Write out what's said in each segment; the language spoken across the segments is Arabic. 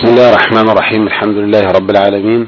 بسم الله الرحمن الرحيم. الحمد لله رب العالمين،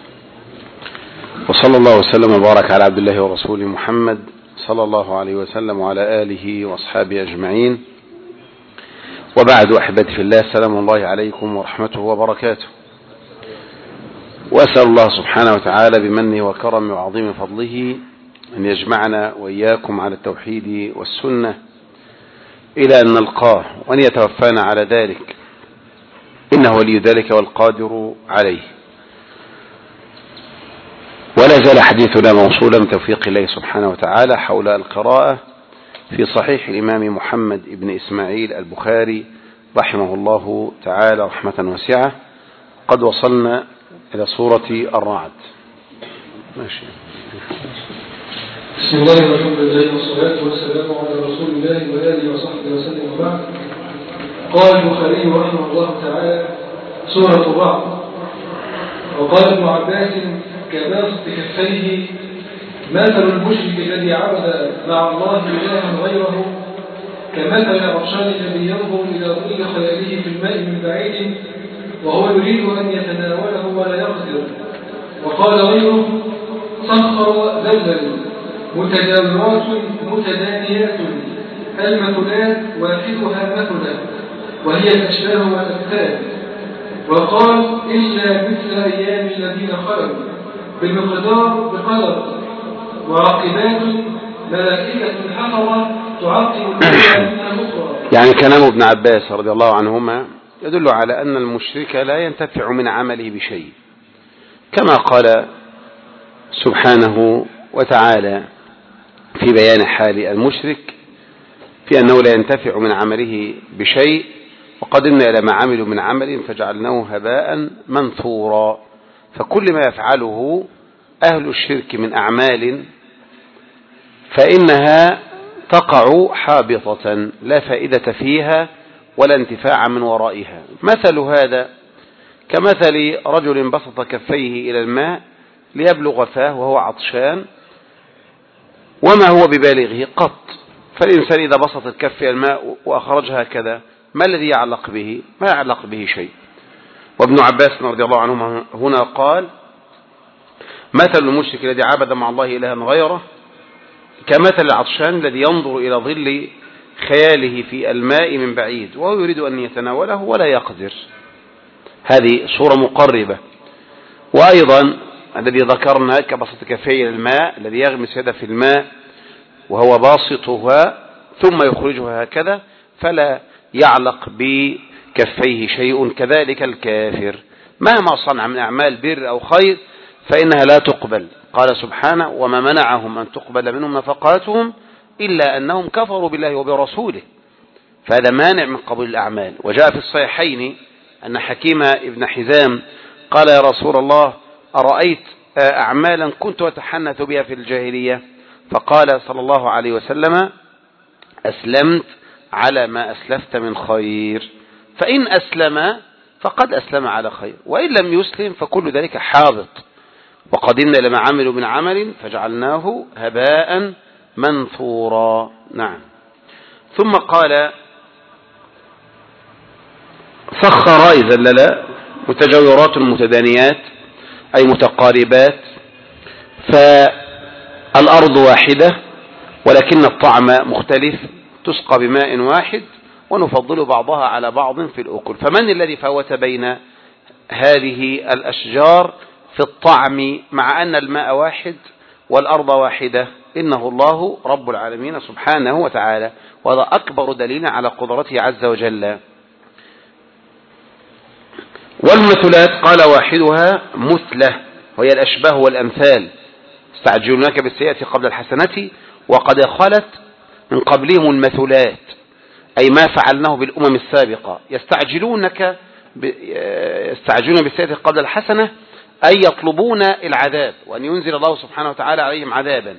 وصلى الله وسلم وبارك على عبد الله ورسوله محمد صلى الله عليه وسلم وعلى آله وأصحابه أجمعين، وبعد. أحبتي في الله، السلام الله عليكم ورحمته وبركاته. وأسأل الله سبحانه وتعالى بمنه وكرمه وعظيم فضله أن يجمعنا وإياكم على التوحيد والسنة إلى أن نلقاه، وأن يتوفانا على ذلك، إنه ولي ذلك والقادر عليه. ولا زال حديثنا موصولا بتوفيق الله سبحانه وتعالى حول القراءة في صحيح الإمام محمد بن إسماعيل البخاري رحمه الله تعالى رحمة واسعة. قد وصلنا إلى سورة الرعد. ماشي. بسم الله والحمد لله والصلاة والسلام على رسول الله وآله وصحبه وسلم وبعد. قال البخاري رحمه الله تعالى: سورة الرعد. وقال ابن عباس: كباسط كفيه مثل المشرك الذي عبد مع الله إلها غيره كمثل العطشان الذي ينظر إلى ظل خياله في الماء من بعيد وهو يريد أن يتناوله ولا يقدر. وقال غيره: سخر زلزل متجاورات متدانيات المثلات واحدها مثلا وهي الأشباه والأمثال. وقال: إلا مثل أيام الذين خلوا بالمقدار بقدر وعقبات ملائكة حفظة تعقب الأخرى. يعني كلام ابن عباس رضي الله عنهما يدل على أن المشرك لا ينتفع من عمله بشيء، كما قال سبحانه وتعالى في بيان حال المشرك في أنه لا ينتفع من عمله بشيء، وقدمنا إلى ما عملوا من عمل فجعلناه هباء منثورا. فكل ما يفعله أهل الشرك من أعمال فإنها تقع حابطة لا فائدة فيها ولا انتفاع من ورائها. مثل هذا كمثل رجل بسط كفيه إلى الماء ليبلغ فاه وهو عطشان وما هو ببالغه قط. فالإنسان إذا بسط الكف إلى الماء وأخرجها هكذا، ما الذي يعلق به؟ ما يعلق به شيء. وابن عباس رضي الله عنهما هنا قال: مثل المشرك الذي عبد مع الله إلها غيره كمثل العطشان الذي ينظر إلى ظل خياله في الماء من بعيد وهو يريد أن يتناوله ولا يقدر. هذه صورة مقربة. وأيضا الذي ذكرنا كبسط كفيه الماء الذي يغمس يده في الماء وهو باسطها ثم يخرجها هكذا فلا يعلق بكفيه شيء. كذلك الكافر مهما صنع من أعمال بر أو خير فإنها لا تقبل. قال سبحانه: وما منعهم أن تقبل منهم نفقاتهم إلا أنهم كفروا بالله وبرسوله. فهذا مانع من قبول الأعمال. وجاء في الصحيحين أن حكيم ابن حزام قال: يا رسول الله، أرأيت أعمالا كنت أتحنث بها في الجاهلية؟ فقال صلى الله عليه وسلم: أسلمت على ما أسلفت من خير، فإن أسلم فقد أسلم على خير، وإن لم يسلم فكل ذلك حابط. وقدمنا لما عملوا من عمل فجعلناه هباء منثورا. نعم. ثم قال: سخر زلل متجاورات متدانيات أي متقاربات، فالأرض واحدة ولكن الطعم مختلف، تسقى بماء واحد ونفضل بعضها على بعض في الأكل. فمن الذي فوت بين هذه الأشجار في الطعم مع أن الماء واحد والأرض واحدة؟ إنه الله رب العالمين سبحانه وتعالى، وهذا أكبر دليل على قدرته عز وجل. والمثلات قال: واحدها مثلة وهي الأشباه والأمثال. استعجلونك بالسيئة قبل الحسنة وقد خلت من قبلهم المثلات، أي ما فعلناه بالأمم السابقة. يستعجلون بالسيئة قبل الحسنة أي يطلبون العذاب وأن ينزل الله سبحانه وتعالى عليهم عذابا،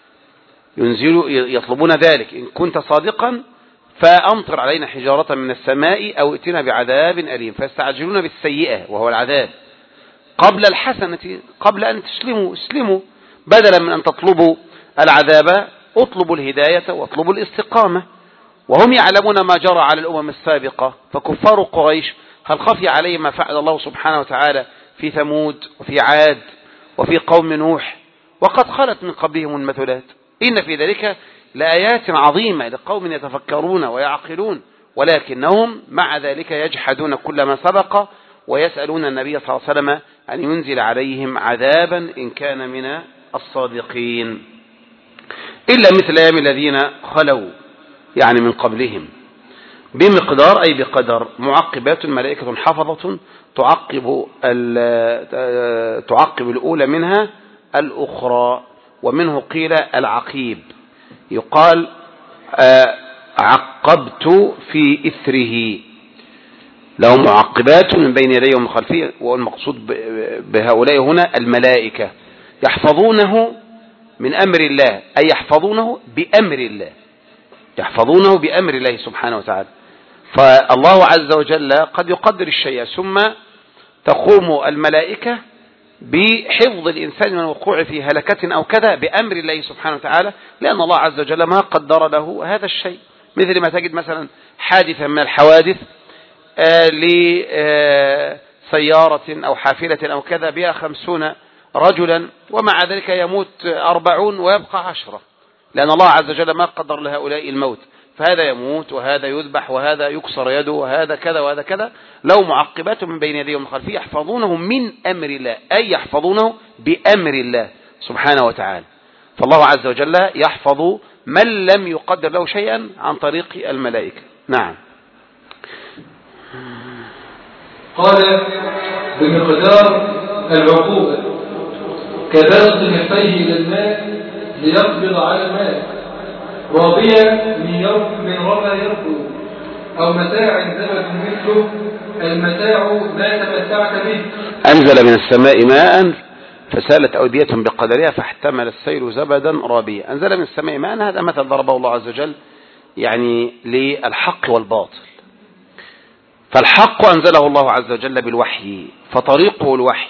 يطلبون ذلك. إن كنت صادقا فأمطر علينا حجارة من السماء أو ائتنا بعذاب أليم. فيستعجلون بالسيئة وهو العذاب قبل الحسنة، قبل أن اسلموا، بدلا من أن تطلبوا العذاب اطلبوا الهداية واطلبوا الاستقامة. وهم يعلمون ما جرى على الأمم السابقة. فكفار قريش هل خفي عليه ما فعل الله سبحانه وتعالى في ثمود وفي عاد وفي قوم نوح؟ وقد خلت من قبلهم المثلات، إن في ذلك لآيات عظيمة لقوم يتفكرون ويعقلون، ولكنهم مع ذلك يجحدون كل ما سبق ويسألون النبي صلى الله عليه وسلم أن ينزل عليهم عذابا إن كان من الصادقين، إلا مثل أيام الذين خلوا يعني من قبلهم، بمقدار أي بقدر، معقبات ملائكة حفظة تعقب الأولى منها الأخرى. ومنه قيل العقيب، يقال عقبت في إثره، له معقبات من بين يديه ومن خلفه، والمقصود بهؤلاء هنا الملائكة يحفظونه من أمر الله، أي يحفظونه بأمر الله، يحفظونه بأمر الله سبحانه وتعالى. فالله عز وجل قد يقدر الشيء ثم تقوم الملائكة بحفظ الإنسان من الوقوع في هلكة أو كذا بأمر الله سبحانه وتعالى، لأن الله عز وجل ما قدر له هذا الشيء. مثل ما تجد مثلا حادثا من الحوادث لسيارة أو حافلة أو كذا بها 50 رجلا، ومع ذلك يموت 40 ويبقى 10، لأن الله عز وجل ما قدر لهؤلاء الموت، فهذا يموت وهذا يذبح وهذا يكسر يده وهذا كذا وهذا كذا، لو معقبات من بين يديه ومن خلفه يحفظونه من أمر الله، أي يحفظونه بأمر الله سبحانه وتعالى. فالله عز وجل يحفظ من لم يقدر له شيئا عن طريق الملائكة. نعم. قال بمقدار العقوبة كباسط كفيه إلى الماء ليقبض على الماء، رابيا من رمى يركو، أو متاع زبد مثله، المتاع ما تمتعت به. أنزل من السماء ماء فسالت أودية بقدرها فاحتمل السيل زبدا رابيا. أنزل من السماء ماء، هذا مثل ضربه الله عز وجل يعني للحق والباطل. فالحق أنزله الله عز وجل بالوحي، فطريقه الوحي،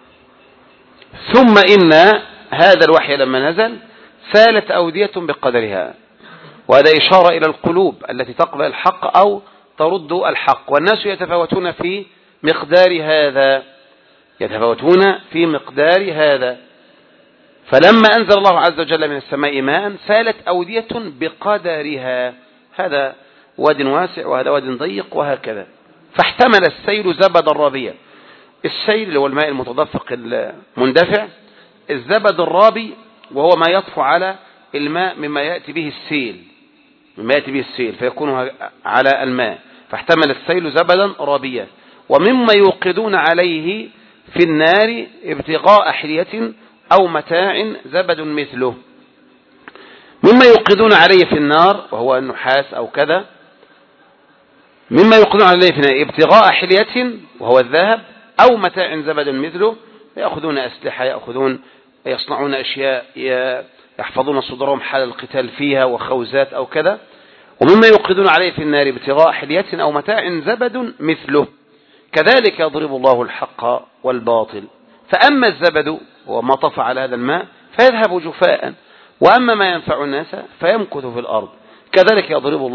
ثم إن هذا الوحي لما نزل سالت أودية بقدرها، وهذا إشارة إلى القلوب التي تقبل الحق أو ترد الحق، والناس يتفاوتون في مقدار هذا، يتفاوتون في مقدار هذا. فلما أنزل الله عز وجل من السماء ماء سالت أودية بقدرها، هذا واد واسع وهذا واد ضيق وهكذا، فاحتمل السيل زبدا رابيا. السيل اللي هو الماء المتدفق المندفع، الزبد الرابي وهو ما يطفو على الماء مما يأتي به السيل فيكون على الماء، فاحتمل السيل زبدا رابيا. ومما يوقدون عليه في النار ابتغاء حلية أو متاع زبد مثله، مما يوقدون عليه في النار وهو النحاس أو كذا، مما يوقدون عليه في النار ابتغاء حلية وهو الذهب أو متاع زبد مثله، يأخذون أسلحة، يصنعون أشياء يحفظون صدورهم حال القتال فيها وخوزات أو كذا. ومما يوقدون عليه في النار ابتغاء حلية أو متاع زبد مثله، كذلك يضرب الله الحق والباطل. فأما الزبد هو ما طفى على هذا الماء فيذهب جفاء، وأما ما ينفع الناس فيمكث في الأرض، كذلك يضرب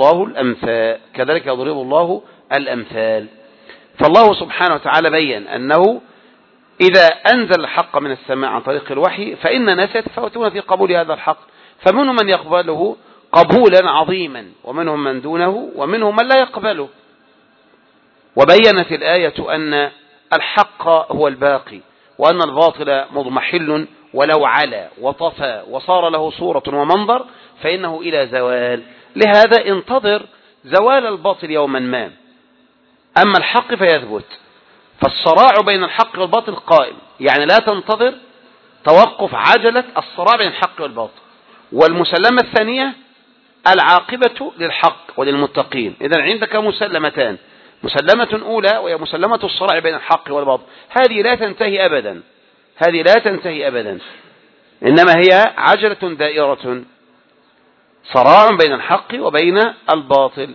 الله الأمثال. فالله سبحانه وتعالى بين أنه إذا أنزل الحق من السماء عن طريق الوحي فإن الناس يتفاوتون في قبول هذا الحق، فمنهم من يقبله قبولا عظيما ومنهم من دونه ومنهم من لا يقبله. وبينت الآية أن الحق هو الباقي، وأن الباطل مضمحل ولو علا وطفى وصار له صورة ومنظر فإنه إلى زوال، لهذا انتظر زوال الباطل يوما ما، أما الحق فيثبت. فالصراع بين الحق والباطل قائم، يعني لا تنتظر توقف عجلة الصراع بين الحق والباطل. والمسلمة الثانية العاقبة للحق وللمتقين. إذن عندك مسلمتان، مسلمة أولى وهي مسلمة الصراع بين الحق والباطل، هذه لا تنتهي أبدا، إنما هي عجلة دائرة، صراع بين الحق وبين الباطل.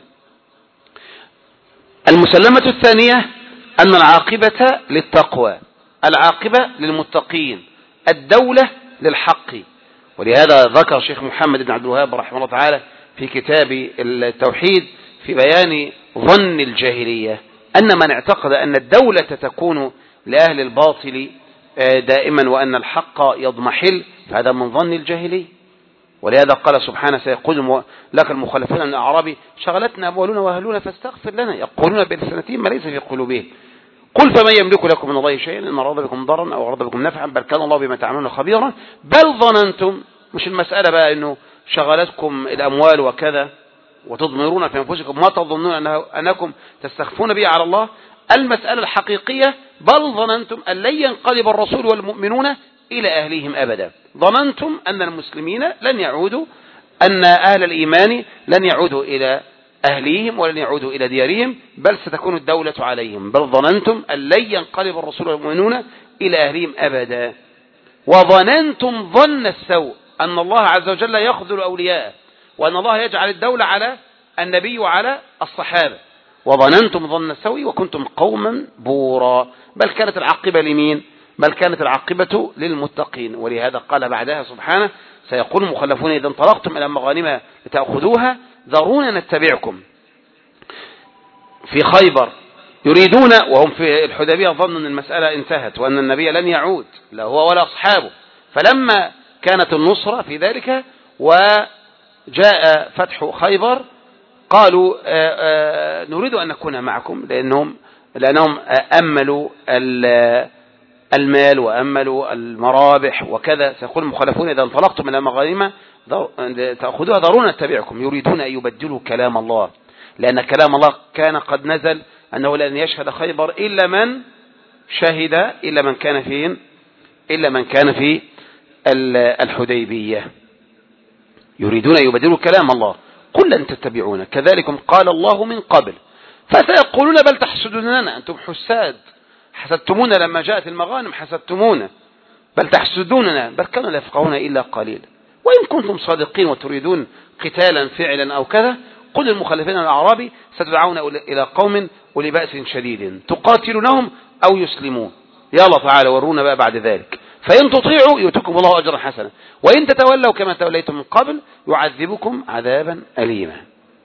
المسلمة الثانية أن العاقبة للتقوى، العاقبة للمتقين، الدولة للحق. ولهذا ذكر الشيخ محمد بن عبد الوهاب رحمه الله تعالى في كتاب التوحيد في بيان ظن الجاهلية، أن من اعتقد أن الدولة تكون لأهل الباطل دائما وأن الحق يضمحل فهذا من ظن الجاهلي. ولهذا قال سبحانه سيقول لك المخلفون من الأعراب شغلتنا أموالنا وأهلنا فاستغفر لنا يقولون بلسانتهم ما ليس في قلوبهم قل فمن يملك لكم من الله شيئا إن أراد بكم ضرا أو أراد بكم نفعا بل كان الله بما تعملون خبيرا بل ظننتم. مش المسألة بقى إنه شغلتكم الأموال وكذا وتضمرون في أنفسكم ما تظنون أنكم تستخفون به على الله. المسألة الحقيقية بل ظننتم أن لن ينقلب الرسول والمؤمنون إلى أهليهم أبدا. ظننتم أن المسلمين لن يعودوا أن أهل الإيمان لن يعودوا إلى أهليهم ولن يعودوا إلى ديارهم بل ستكون الدولة عليهم. بل ظننتم أن لن ينقلب الرسول والمؤمنون إلى أهليهم أبدا وظننتم ظن السوء أن الله عز وجل يخذل أولياءه وأن الله يجعل الدولة على النبي وعلى الصحابة. وظننتم ظن السوء وكنتم قوما بورا بل كانت العاقبة لمين؟ بل كانت العاقبة للمتقين. ولهذا قال بعدها سبحانه سيقول المخلفون إذا انطلقتم إلى مغانم لتأخذوها ذرونا نتبعكم. في خيبر يريدون وهم في الحديبية ظنوا أن المسألة انتهت وأن النبي لن يعود لا هو ولا أصحابه. فلما كانت النصرة في ذلك وجاء فتح خيبر قالوا نريد أن نكون معكم لأنهم أملوا المال وأملوا المرابح وكذا. سيقول المخلفون إذا انطلقتم إلى مغانم تأخذوها ذرونا نتبعكم. يريدون أن يبدلوا كلام الله لأن كلام الله كان قد نزل أنه لن يشهد خيبر إلا من شهد إلا من كان في الحديبية. يريدون أن يبدلوا كلام الله قل لن تتبعون كذلكم قال الله من قبل فسيقولون بل تحسدوننا أنتم حساد حسدتمونا لما جاءت المغانم حسدتمونا بل تحسدوننا بل كانوا لا يفقهون إلا قليلا. وإن كنتم صادقين وتريدون قتالا فعلا أو كذا قل للمخلفين الأعراب ستدعون إلى قوم أولي بأس شديد تقاتلونهم أو يسلمون يلا تعالى ورونا بقى بعد ذلك فإن تطيعوا يؤتكم الله أجرا حسنا وإن تتولوا كما توليتم من قبل يعذبكم عذابا أليما.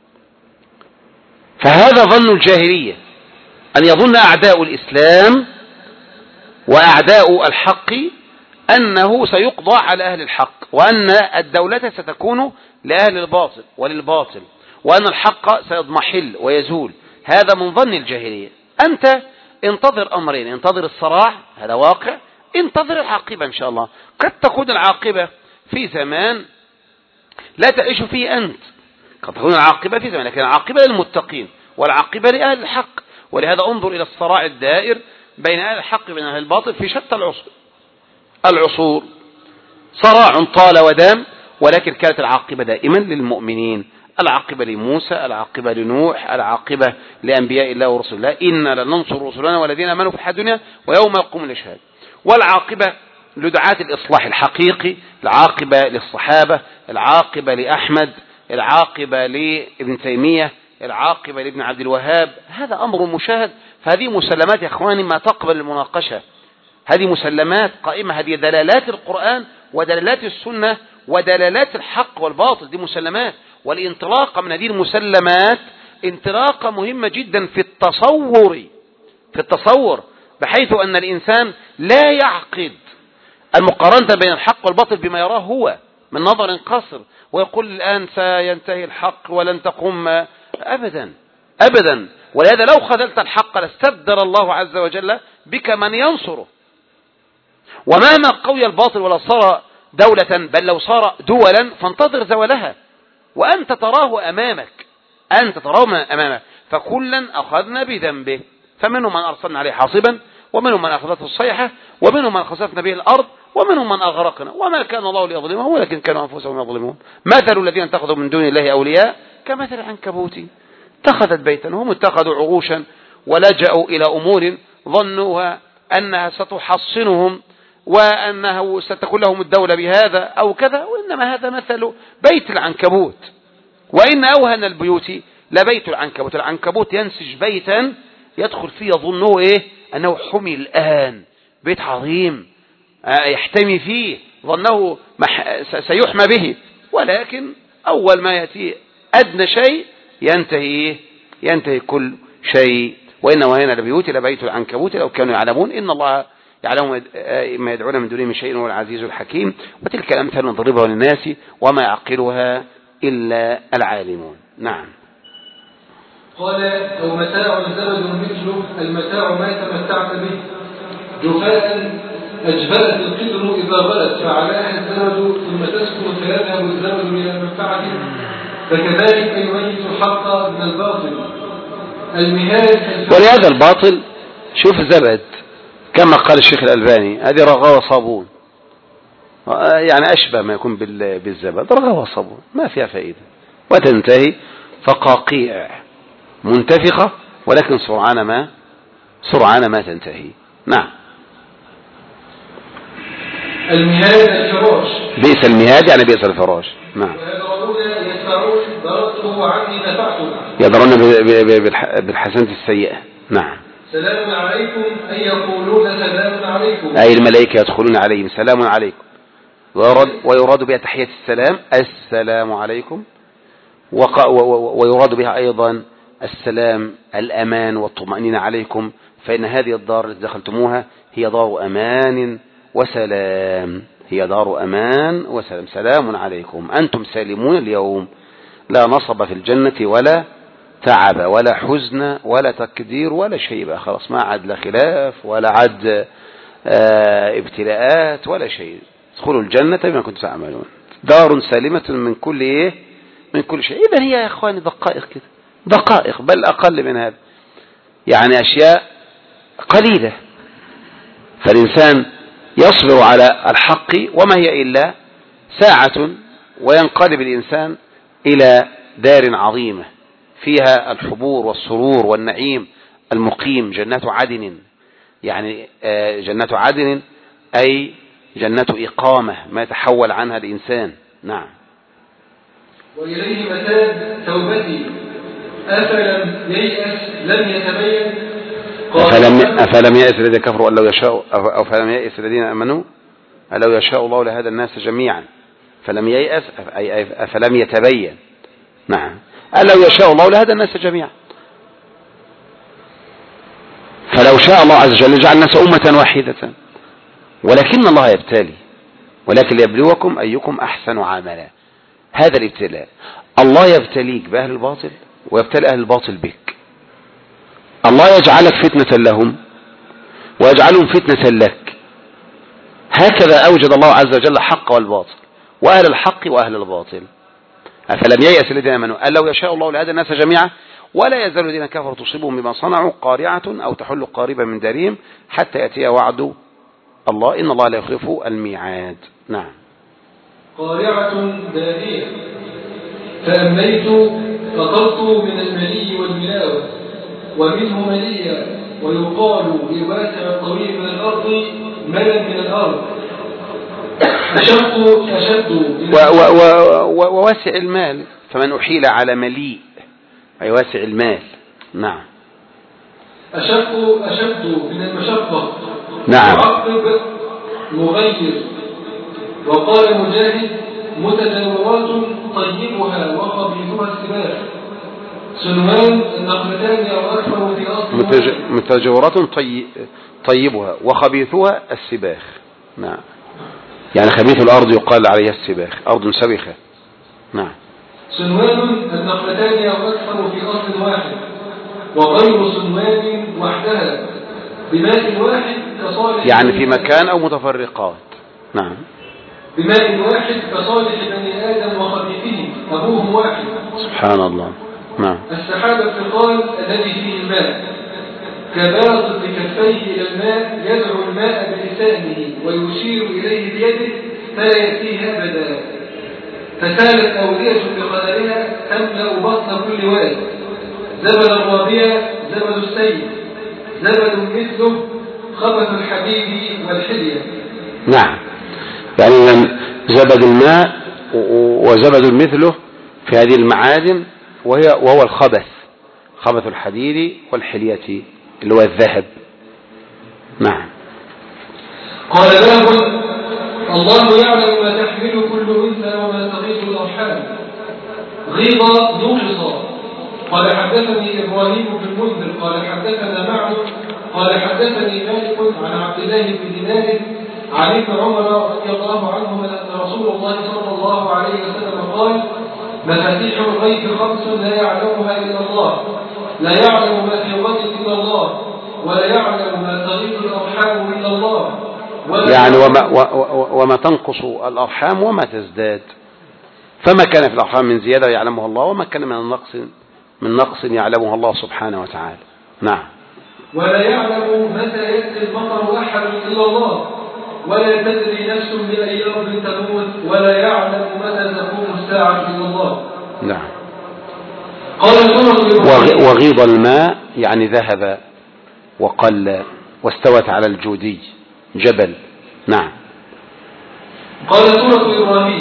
فهذا ظن الجاهلية أن يظن أعداء الإسلام وأعداء الحق أنه سيقضى على أهل الحق وأن الدولة ستكون لأهل الباطل وللباطل وأن الحق سيضمحل ويزول. هذا من ظن الجاهلية. أنت انتظر أمرين انتظر الصراع هذا واقع انتظر العاقبة إن شاء الله. قد تكون العاقبة في زمان لا تعيش فيه أنت قد تكون العاقبة في زمان لكن العاقبة للمتقين والعاقبة لأهل الحق. ولهذا انظر إلى الصراع الدائر بين أهل الحق وبين أهل الباطل في شتى العصور صراع طال ودام ولكن كانت العاقبة دائما للمؤمنين. العاقبة لموسى العاقبة لنوح العاقبة لأنبياء الله ورسل الله إنا لننصر رسلنا والذين آمنوا في الحياة الدنيا ويوم يقوم الأشهاد. والعاقبة لدعاة الإصلاح الحقيقي العاقبة للصحابة العاقبة لأحمد العاقبة لابن تيمية العاقبة لابن عبد الوهاب. هذا أمر مشاهد. فهذه مسلمات يا أخواني ما تقبل المناقشة. هذه مسلمات قائمة. هذه دلالات القرآن ودلالات السنة ودلالات الحق والباطل. دي مسلمات والانطلاق من هذه المسلمات انطلاقة مهمة جدا في التصور بحيث أن الإنسان لا يعقد المقارنة بين الحق والباطل بما يراه هو من نظر قصر ويقول الآن سينتهي الحق ولن تقوم أبدا. ولهذا لو خذلت الحق لاستبدل الله عز وجل بك من ينصره. ومهما قوي الباطل ولا صار دولة بل لو صار دولا فانتظر زوالها وأنت تراه أمامك فكلا أخذنا بذنبه فمنهم من أرسلنا عليه حاصبا ومنهم من أخذته الصيحة ومنهم من خسفنا به الأرض ومنهم من أغرقنا وما كان الله ليظلمهم ولكن كانوا أنفسهم يظلمون. مثل الذين اتخذوا من دون الله أولياء كمثل العنكبوت اتخذت بيتا هم اتخذوا عروشا ولجأوا إلى أمور ظنوها أنها ستحصنهم وأنه ستكون لهم الدولة بهذا أو كذا وإنما هذا مثل بيت العنكبوت. وإن أوهن البيوت لبيت العنكبوت. العنكبوت ينسج بيتا يدخل فيه يظنه أنه حمي الآن بيت عظيم يحتمي فيه ظنه سيحمى به ولكن أول ما يأتي أدنى شيء ينتهي كل شيء. وإن وهينا لبيوت لبيت العنكبوت لو كانوا يعلمون إن الله يعلم ما يدعون من دونه من شيء هو العزيز الحكيم. وتلك الأمثال نضربها للناس وما يعقلها إلا العالمون. نعم. قال أو متاع زبد مثله المتاع ما تمتعت به جفاء أجبلت القدر إذا غلت فعلاها الزبد ثم تسكن فيذهب الزبد إلى المنفعة فكذلك يميز الحق من الباطل المهاد. ولهذا الباطل شوف زبد كما قال الشيخ الألباني هذه رغاوة صابون، يعني أشبه ما يكون بالزبد، رغاوة صابون ما فيها فائدة وتنتهي فقاقيع منتفخة ولكن سرعان ما تنتهي. نعم. المهاد الفراش بئس المهاد يعني بئس الفراش. نعم. يدفعون ضربته عني نفعته يضرون بالحسنة السيئة. نعم. سلام عليكم أي يقولون سلام عليكم أي الملائكة يدخلون عليهم سلام عليكم، ويراد بها تحية السلام السلام عليكم، ويراد بها أيضا السلام الأمان والطمأنينة عليكم، فإن هذه الدار التي دخلتموها هي دار أمان وسلام، هي دار أمان وسلام. سلام عليكم أنتم سالمون اليوم، لا نصب في الجنة ولا تعب ولا حزن ولا تكدير ولا شيء بقى، خلاص ما عاد لا خلاف ولا عاد ابتلاءات ولا شيء. ادخلوا الجنة بما كنتم تعملون، دار سالمة من كل ايه، من كل شيء. إذن هي يا اخواني دقائق كده، دقائق بل اقل من هذا، يعني اشياء قليلة، فالانسان يصبر على الحق وما هي الا ساعة وينقلب الانسان الى دار عظيمة فيها الحبور والسرور والنعيم المقيم، جنات عدن، يعني جنات عدن أي جنات إقامة ما يتحول عنها الإنسان. نعم. وإليه متاب توبتي أفلم ييأس لم يتبين أفلم ييأس الذين كفروا أن لو يشاء أو فلم ييأس الذين آمنوا أن لو يشاء الله لهدى الناس جميعا، فلم ييأس أي أفلم يتبين. نعم. أن لو يشاء الله لهدى الناس جميعا، فلو شاء الله عز وجل جعل الناس أمة واحدة، ولكن الله يبتلي، ولكن ليبلوكم أيكم أحسن عملا. هذا الابتلاء، الله يبتليك بأهل الباطل ويبتلي أهل الباطل بك، الله يجعلك فتنة لهم ويجعلهم فتنة لك. هكذا أوجد الله عز وجل الحق والباطل وأهل الحق وأهل الباطل. أفلم ييأس الذين آمنوا أن لو يشاء الله لهدى الناس جميعا ولا يزال الذين كفروا تصيبهم بما صنعوا قارعة أو تحل قريبا من دارهم حتى يأتي وعد الله إن الله لا يخلف الميعاد. نعم. قارعة دانية فأميت فقلت من الملي والملاوة ومنه مليا ويقال لواسع الطويل من الأرض ملا من الأرض أشد وواسع المال فمن أحيل على مليء أي واسع المال. نعم. أشد من المشقة. نعم. معقب مغير. وقال مجاهد متجاورات طيبها وخبيثها السباح سنوان النخلتان أو أكثر في أصل متجاورات طيبها وخبيثها السباخ. نعم. يعني خبيث الأرض يقال عليها السباخ، أرض سبخة. نعم. سنوان النخلتان أو أكثر في أصل واحد وغير سنوان وحدها بماء واحد كصالح، يعني في مكان أو متفرقات. نعم. بماء واحد كصالح بني آدم وخبيثه أبوهم واحد. سبحان الله. نعم. السحاب الثقال الذي فيه الماء كباسط بكفيه إلى الماء يدعو الماء بلسانه ويشير إليه بيده فلا يأتيه أبدا فسالت أودية بقدرها تملأ بطن كل واد زبد الرابية زبد السيد زبد مثله خبث الحديد والحلية. نعم. يعني زبد الماء وزبد مثله في هذه المعادن وهو الخبث، خبث الحديد والحلية اللي هو الذهب. نعم. قال باب الله يعلم ما تحمل كل أنثى وما تغيض الأرحام غيظ نقص قال حدثني إبراهيم بن المنذر قال حدثنا معن قال حدثني مالك عن عبد الله بن دينار عن ابن عمر رضي الله عنهما أن رسول الله صلى الله عليه وسلم قال: مفاتيح الغيب 5 لا يعلمها إلا الله، لا يعلم ما في الغد إلا الله، ولا يعلم ما تغيب الأرحام إلا الله، يعني وما تنقص الأرحام وما تزداد، فما كان في الأرحام من زيادة يعلمها الله، وما كان من نقص يعلمها الله سبحانه وتعالى. نعم. ولا يعلم متى يأتي المطر أحد إلا الله، ولا تدري نفس بأي أرض تموت، ولا يعلم متى تقوم الساعة إلا الله. نعم. قال وغيض الماء يعني ذهب وقل واستوت على الجودي جبل. نعم. قال سورة إبراهيم